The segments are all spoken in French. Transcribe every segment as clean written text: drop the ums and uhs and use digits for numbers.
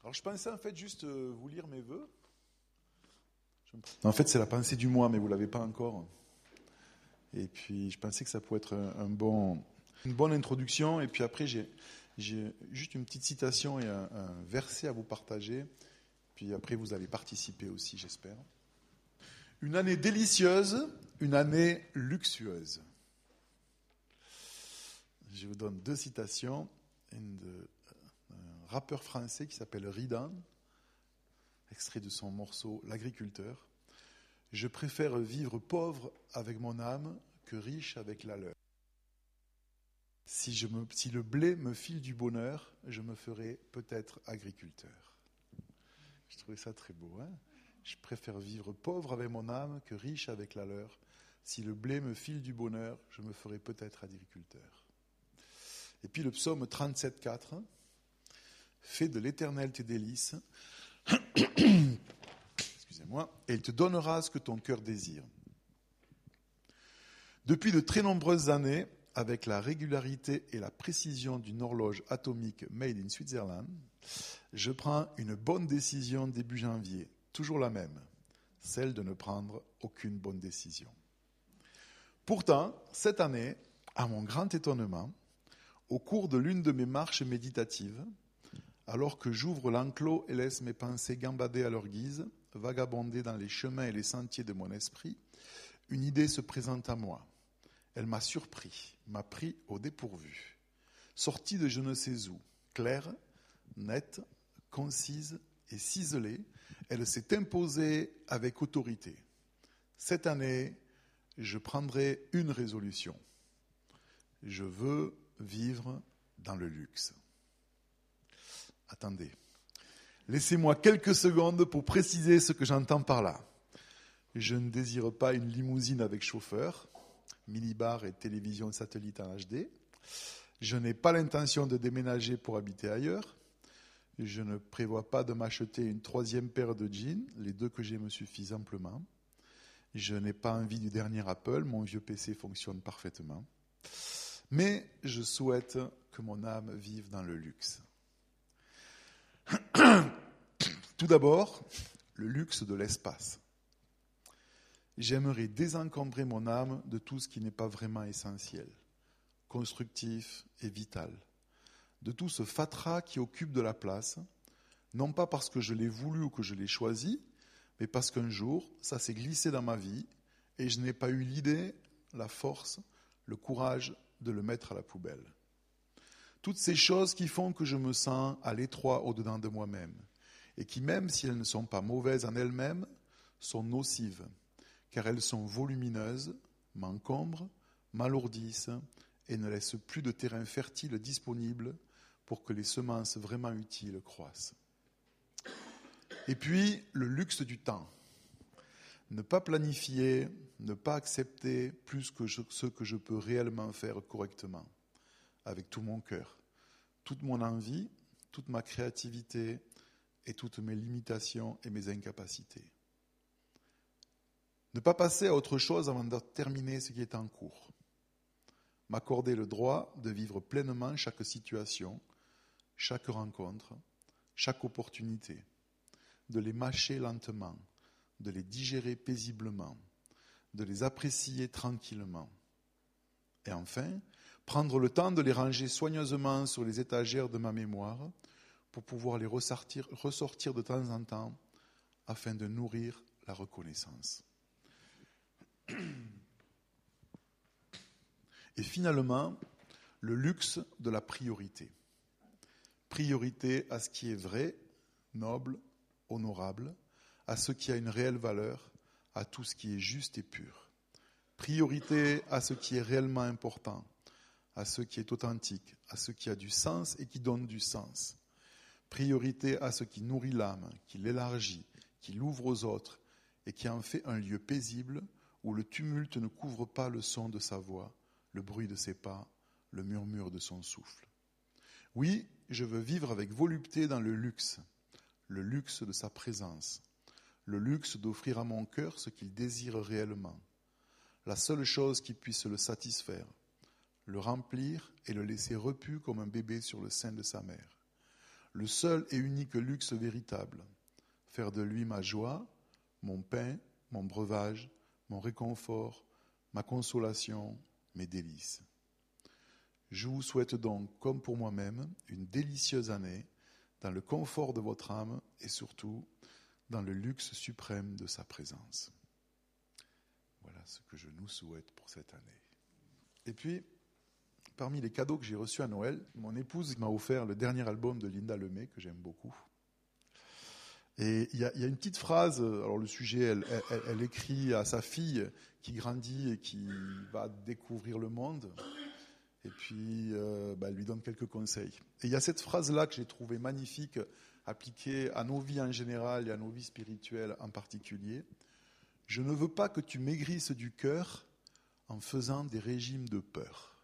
Alors je pensais en fait juste vous lire mes vœux. En fait c'est la pensée du mois, mais vous ne l'avez pas encore. Et puis je pensais que ça pouvait être une bonne introduction. Et puis après j'ai juste une petite citation et un verset à vous partager. Puis après vous allez participer aussi, j'espère. Une année délicieuse, une année luxueuse. Je vous donne 2 citations. Une d'un rappeur français qui s'appelle Ridan, extrait de son morceau L'agriculteur. Je préfère vivre pauvre avec mon âme que riche avec la leur. Si le blé me file du bonheur, je me ferai peut-être agriculteur. Je trouvais ça très beau. Hein ? Je préfère vivre pauvre avec mon âme que riche avec la leur. Si le blé me file du bonheur, je me ferai peut-être agriculteur. Et puis le psaume 37,4. Fais de l'Éternel tes délices. Excusez-moi. Et il te donnera ce que ton cœur désire. Depuis de très nombreuses années, avec la régularité et la précision d'une horloge atomique made in Switzerland, je prends une bonne décision début janvier, toujours la même, celle de ne prendre aucune bonne décision. Pourtant, cette année, à mon grand étonnement, au cours de l'une de mes marches méditatives, alors que j'ouvre l'enclos et laisse mes pensées gambader à leur guise, vagabonder dans les chemins et les sentiers de mon esprit, une idée se présente à moi. Elle m'a surpris, m'a pris au dépourvu. Sortie de je ne sais où, claire, nette, concise et ciselée, elle s'est imposée avec autorité. Cette année, je prendrai une résolution. Je veux vivre dans le luxe. Attendez. Laissez-moi quelques secondes pour préciser ce que j'entends par là. Je ne désire pas une limousine avec chauffeur, minibar et télévision satellite en HD. Je n'ai pas l'intention de déménager pour habiter ailleurs. Je ne prévois pas de m'acheter une 3e paire de jeans. Les 2 que j'ai me suffisent amplement. Je n'ai pas envie du dernier Apple. Mon vieux PC fonctionne parfaitement. Mais je souhaite que mon âme vive dans le luxe. Tout d'abord, le luxe de l'espace. J'aimerais désencombrer mon âme de tout ce qui n'est pas vraiment essentiel, constructif et vital, de tout ce fatras qui occupe de la place, non pas parce que je l'ai voulu ou que je l'ai choisi, mais parce qu'un jour, ça s'est glissé dans ma vie et je n'ai pas eu l'idée, la force, le courage de le mettre à la poubelle. Toutes ces choses qui font que je me sens à l'étroit au-dedans de moi-même et qui, même si elles ne sont pas mauvaises en elles-mêmes, sont nocives, car elles sont volumineuses, m'encombrent, m'alourdissent et ne laissent plus de terrain fertile disponible pour que les semences vraiment utiles croissent. Et puis, le luxe du temps. Ne pas planifier, ne pas accepter plus que ce que je peux réellement faire correctement, avec tout mon cœur, toute mon envie, toute ma créativité et toutes mes limitations et mes incapacités. Ne pas passer à autre chose avant de terminer ce qui est en cours. M'accorder le droit de vivre pleinement chaque situation, chaque rencontre, chaque opportunité, de les mâcher lentement, de les digérer paisiblement, de les apprécier tranquillement. Et enfin, prendre le temps de les ranger soigneusement sur les étagères de ma mémoire pour pouvoir les ressortir de temps en temps afin de nourrir la reconnaissance. Et finalement, le luxe de la priorité. Priorité à ce qui est vrai, noble, honorable, à ce qui a une réelle valeur, à tout ce qui est juste et pur. Priorité à ce qui est réellement important, à ce qui est authentique, à ce qui a du sens et qui donne du sens. Priorité à ce qui nourrit l'âme, qui l'élargit, qui l'ouvre aux autres et qui en fait un lieu paisible où le tumulte ne couvre pas le son de sa voix, le bruit de ses pas, le murmure de son souffle. Oui, je veux vivre avec volupté dans le luxe de sa présence, le luxe d'offrir à mon cœur ce qu'il désire réellement, la seule chose qui puisse le satisfaire, le remplir et le laisser repu comme un bébé sur le sein de sa mère, le seul et unique luxe véritable, faire de lui ma joie, mon pain, mon breuvage, mon réconfort, ma consolation, mes délices. Je vous souhaite donc, comme pour moi-même, une délicieuse année, dans le confort de votre âme et surtout dans le luxe suprême de sa présence. Voilà ce que je nous souhaite pour cette année. Et puis, parmi les cadeaux que j'ai reçus à Noël, mon épouse m'a offert le dernier album de Linda Lemay, que j'aime beaucoup. Et il y a une petite phrase, alors le sujet, elle écrit à sa fille qui grandit et qui va découvrir le monde. Et puis, elle lui donne quelques conseils. Et il y a cette phrase-là que j'ai trouvée magnifique, appliquée à nos vies en général et à nos vies spirituelles en particulier. Je ne veux pas que tu maigrisses du cœur en faisant des régimes de peur.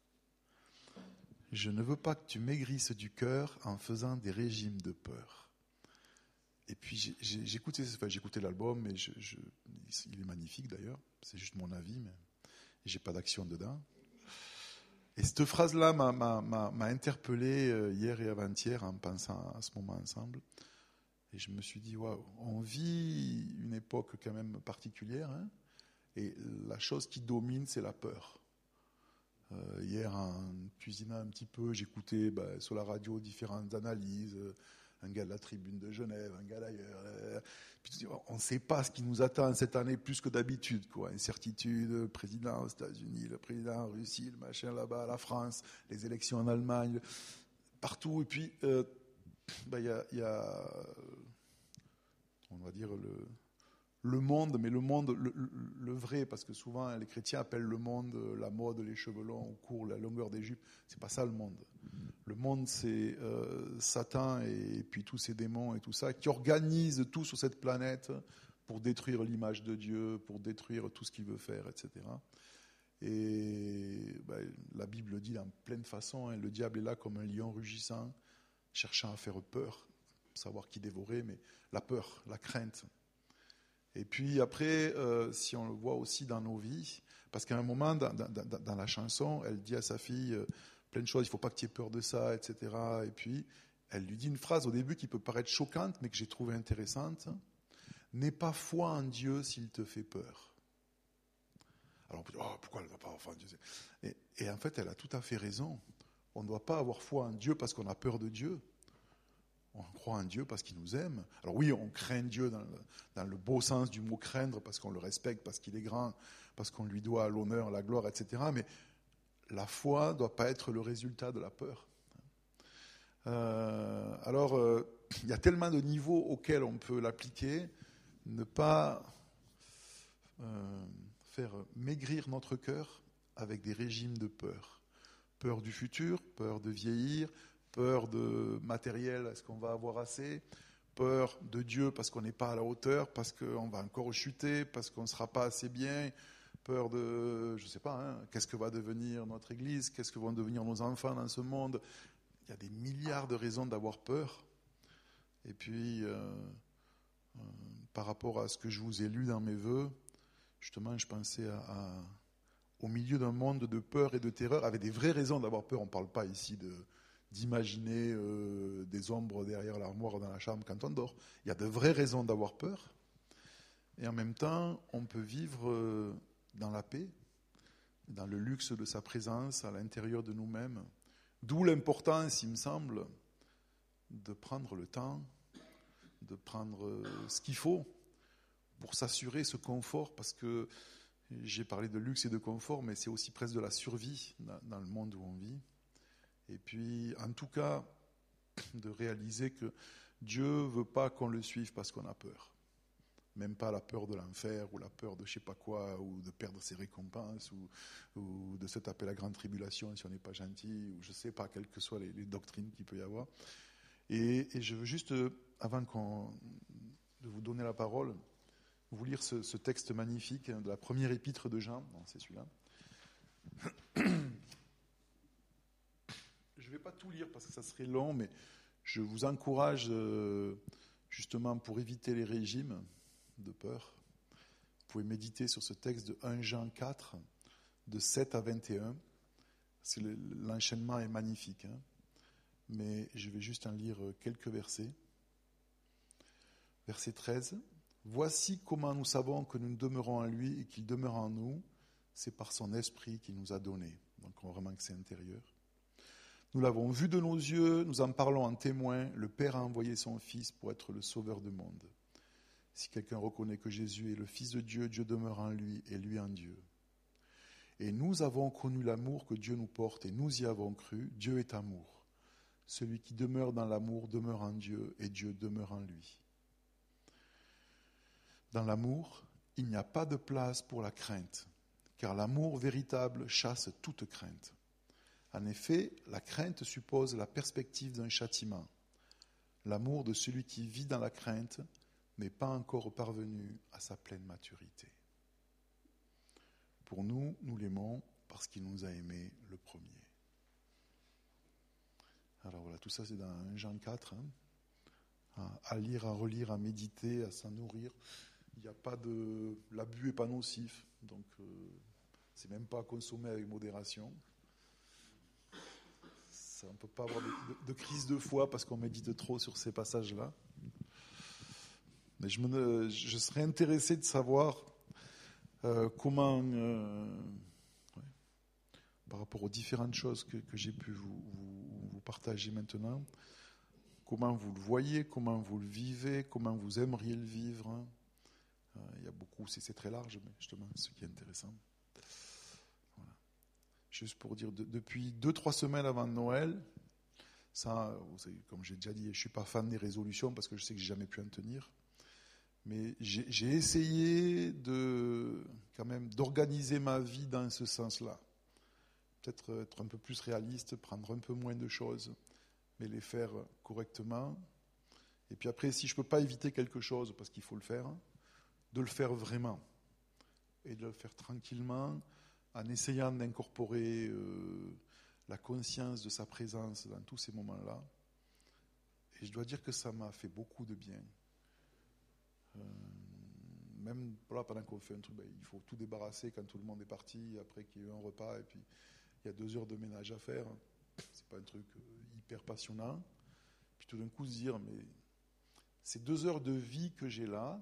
Je ne veux pas que tu maigrisses du cœur en faisant des régimes de peur. Et puis j'ai écouté l'album, mais il est magnifique d'ailleurs, c'est juste mon avis, mais j'ai pas d'action dedans. Et cette phrase-là m'a interpellé hier et avant-hier en pensant à ce moment ensemble. Et je me suis dit, waouh, on vit une époque quand même particulière, hein, et la chose qui domine, c'est la peur. Hier, en cuisinant un petit peu, j'écoutais sur la radio différentes analyses, un gars de la Tribune de Genève, un gars d'ailleurs. Puis, on ne sait pas ce qui nous attend cette année plus que d'habitude, quoi. Incertitude, le président aux États-Unis, le président en Russie, le machin là-bas, la France, les élections en Allemagne, partout. Et puis, il y a, on va dire, le monde, mais le monde, le vrai, parce que souvent les chrétiens appellent le monde la mode, les cheveux longs ou courts, la longueur des jupes. C'est pas ça le monde. Le monde, c'est Satan et puis tous ces démons et tout ça qui organisent tout sur cette planète pour détruire l'image de Dieu, pour détruire tout ce qu'il veut faire, etc. Et la Bible dit en pleine façon, hein, le diable est là comme un lion rugissant, cherchant à faire peur, savoir qui dévorer, mais la peur, la crainte. Et puis après, si on le voit aussi dans nos vies, parce qu'à un moment, dans la chanson, elle dit à sa fille plein de choses, il ne faut pas que tu aies peur de ça, etc. Et puis, elle lui dit une phrase au début qui peut paraître choquante, mais que j'ai trouvée intéressante. « N'aie pas foi en Dieu s'il te fait peur. » Alors on peut dire, pourquoi elle ne va pas avoir foi en Dieu ? Et en fait, elle a tout à fait raison. On ne doit pas avoir foi en Dieu parce qu'on a peur de Dieu. On croit en Dieu parce qu'il nous aime. Alors oui, on craint Dieu dans le beau sens du mot craindre, parce qu'on le respecte, parce qu'il est grand, parce qu'on lui doit l'honneur, la gloire, etc. Mais la foi ne doit pas être le résultat de la peur. Alors, il y a tellement de niveaux auxquels on peut l'appliquer. Ne pas faire maigrir notre cœur avec des régimes de peur. Peur du futur, peur de vieillir, peur de matériel, est-ce qu'on va avoir assez ? Peur de Dieu parce qu'on n'est pas à la hauteur, parce qu'on va encore chuter, parce qu'on ne sera pas assez bien. Peur de, je ne sais pas, hein, qu'est-ce que va devenir notre Église ? Qu'est-ce que vont devenir nos enfants dans ce monde ? Il y a des milliards de raisons d'avoir peur. Et puis, par rapport à ce que je vous ai lu dans mes vœux, justement, je pensais au milieu d'un monde de peur et de terreur, avec des vraies raisons d'avoir peur. On ne parle pas ici d'imaginer des ombres derrière l'armoire dans la chambre quand on dort. Il y a de vraies raisons d'avoir peur. Et en même temps, on peut vivre dans la paix, dans le luxe de sa présence à l'intérieur de nous-mêmes. D'où l'importance, il me semble, de prendre le temps, de prendre ce qu'il faut pour s'assurer ce confort, parce que j'ai parlé de luxe et de confort, mais c'est aussi presque de la survie dans le monde où on vit. Et puis, en tout cas, de réaliser que Dieu ne veut pas qu'on le suive parce qu'on a peur. Même pas la peur de l'enfer ou la peur de je ne sais pas quoi, ou de perdre ses récompenses, ou de se taper la grande tribulation si on n'est pas gentil, ou je ne sais pas, quelles que soient les doctrines qu'il peut y avoir. Et je veux juste, avant de vous donner la parole, vous lire ce texte magnifique de la première épître de Jean. Non, c'est celui-là. Je ne vais pas tout lire parce que ça serait long, mais je vous encourage, justement, pour éviter les régimes de peur, vous pouvez méditer sur ce texte de 1 Jean 4, de 7 à 21. L'enchaînement est magnifique. Hein. mais je vais juste en lire quelques versets. Verset 13. « Voici comment nous savons que nous demeurons en lui et qu'il demeure en nous. C'est par son esprit qu'il nous a donné. » Donc on voit vraiment que c'est intérieur. « Nous l'avons vu de nos yeux, nous en parlons en témoin. Le Père a envoyé son Fils pour être le sauveur du monde. Si quelqu'un reconnaît que Jésus est le Fils de Dieu, Dieu demeure en lui et lui en Dieu. Et nous avons connu l'amour que Dieu nous porte et nous y avons cru. Dieu est amour. Celui qui demeure dans l'amour demeure en Dieu et Dieu demeure en lui. Dans l'amour, il n'y a pas de place pour la crainte, car l'amour véritable chasse toute crainte. En effet, la crainte suppose la perspective d'un châtiment. L'amour de celui qui vit dans la crainte n'est pas encore parvenu à sa pleine maturité. Pour nous, nous l'aimons parce qu'il nous a aimés le premier. » Alors voilà, tout ça c'est dans 1 Jean 4, à lire, à relire, à méditer, à s'en nourrir. Il n'y a pas de... L'abus n'est pas nocif, donc c'est même pas à consommer avec modération. Ça, on ne peut pas avoir de crise de foi parce qu'on médite trop sur ces passages-là. Mais je serais intéressé de savoir comment, par rapport aux différentes choses que j'ai pu vous partager maintenant, comment vous le voyez, comment vous le vivez, comment vous aimeriez le vivre. Il y a beaucoup, c'est très large, mais justement, ce qui est intéressant. Voilà. Juste pour dire, depuis 2-3 semaines avant Noël, ça, vous savez, comme j'ai déjà dit, je ne suis pas fan des résolutions parce que je sais que je n'ai jamais pu en tenir. Mais j'ai essayé quand même d'organiser ma vie dans ce sens-là. Peut-être être un peu plus réaliste, prendre un peu moins de choses, mais les faire correctement. Et puis après, si je ne peux pas éviter quelque chose, parce qu'il faut le faire, de le faire vraiment. Et de le faire tranquillement, en essayant d'incorporer la conscience de sa présence dans tous ces moments-là. Et je dois dire que ça m'a fait beaucoup de bien. Même là, pendant qu'on fait un truc, il faut tout débarrasser quand tout le monde est parti, après qu'il y ait eu un repas, et puis il y a 2 heures de ménage à faire. C'est pas un truc hyper passionnant. Puis tout d'un coup se dire, mais ces 2 heures de vie que j'ai là,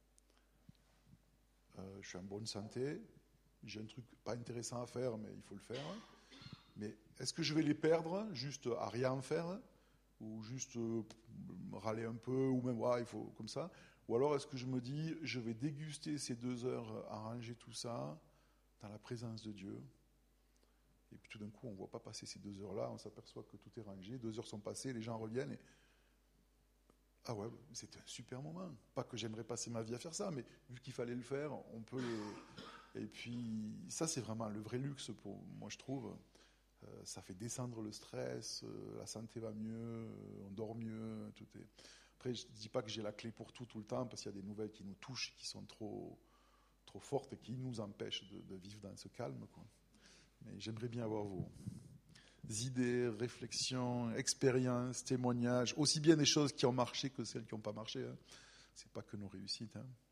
je suis en bonne santé, j'ai un truc pas intéressant à faire, mais il faut le faire. Mais est-ce que je vais les perdre juste à rien faire, ou juste râler un peu, ou même il faut comme ça? Ou alors est-ce que je me dis, je vais déguster ces 2 heures à ranger tout ça dans la présence de Dieu? Et puis tout d'un coup, on ne voit pas passer ces 2 heures-là, on s'aperçoit que tout est rangé, 2 heures sont passées, les gens reviennent et... Ah ouais, c'était un super moment. Pas que j'aimerais passer ma vie à faire ça, mais vu qu'il fallait le faire, on peut le... Et puis ça, c'est vraiment le vrai luxe pour moi, je trouve. Ça fait descendre le stress, la santé va mieux, on dort mieux, tout est... Après, je ne dis pas que j'ai la clé pour tout le temps, parce qu'il y a des nouvelles qui nous touchent, qui sont trop fortes et qui nous empêchent de vivre dans ce calme, quoi. Mais j'aimerais bien avoir vos idées, réflexions, expériences, témoignages, aussi bien des choses qui ont marché que celles qui n'ont pas marché. Ce n'est pas que nos réussites.